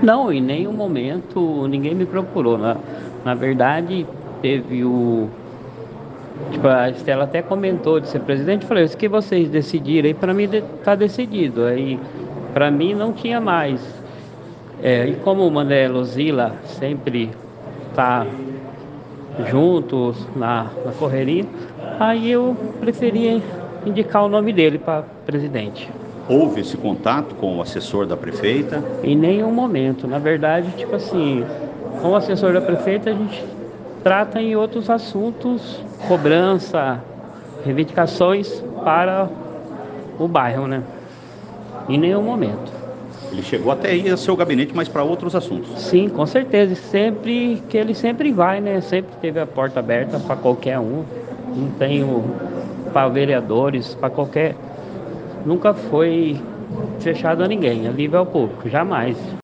Não, em nenhum momento ninguém me procurou. Na verdade, teve o. Tipo, a Estela até comentou de ser presidente. Eu falei, isso que vocês decidiram aí, pra mim tá decidido. Aí, pra mim não tinha mais. E como o Mané Luzila sempre tá juntos na correria, aí eu preferi indicar o nome dele para presidente. Houve esse contato com o assessor da prefeita? Em nenhum momento. Na verdade, tipo assim, como assessor da prefeita, a gente trata em outros assuntos, cobrança, reivindicações para o bairro, né? Em nenhum momento. Ele chegou até ir ao seu gabinete, mas para outros assuntos. Sim, com certeza. Sempre que ele sempre vai, né? Sempre teve a porta aberta para qualquer um. Não tenho para vereadores, para qualquer. Nunca foi fechado a ninguém, é livre ao público, jamais.